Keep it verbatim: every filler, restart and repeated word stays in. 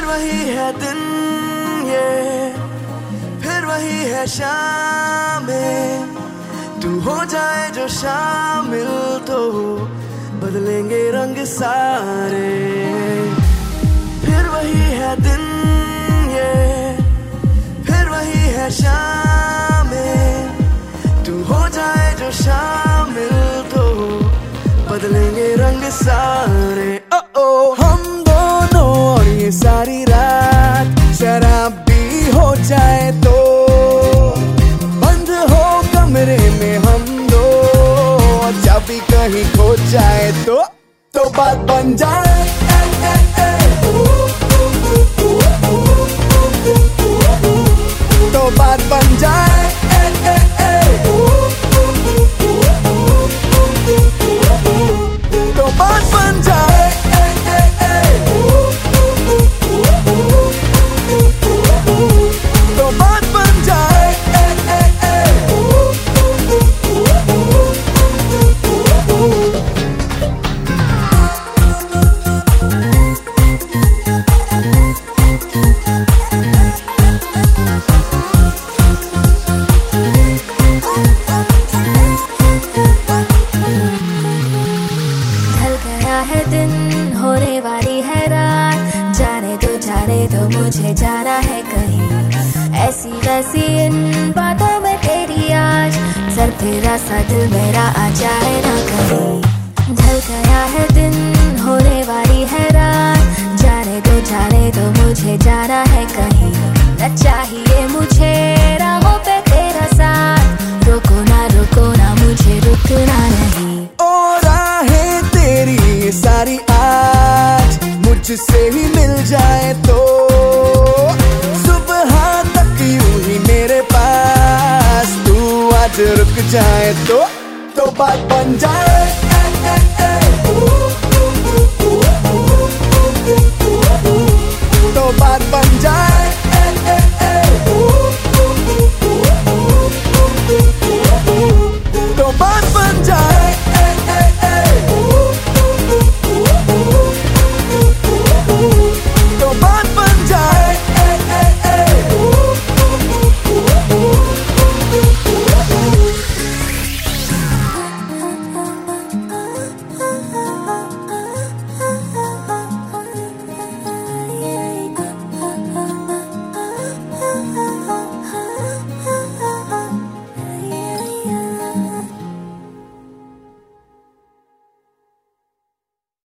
वही है दिन ये, फिर वही है शामें, तू हो जाए जो शामिल तो बदलेंगे रंग सारे। फिर वही है दिन ये, फिर वही है शामें, तू हो जाए जो शामिल तो बदलेंगे रंग सारे। ओ ओ हम दोनों और ये सारी रात शराब भी हो जाए तो, बंद हो कमरे में हम दो, चाबी कहीं खो जाए तो तो बात बन जाए। ए, ए, ए, तो बात बन जाए। ए, ए, ए, तो बात बन जाए। ए, ए, ए, तो बात बन जाए। ए, ए, ए, है दिन होने वाली है रात, जाने दो जाने दो मुझे जाना है कहीं, ऐसी वैसी इन बातों में तेरी आज, सर तेरा सा दिल मेरा आ जाए ना कहीं। ढल गया है दिन होने वाली है रात, जाने दो जाने दो मुझे जाना है कहीं, न चाहिए मुझे राहों पे तेरा साथ, रुको ना रुको ना मुझे रुकना नहीं। और राहें तेरी सारी आज मुझसे ही मिल जाए तो, सुबह तक यूं ही मेरे पास तू आज रुक जाए तो तो बात बन जाए। ए, ए, ए,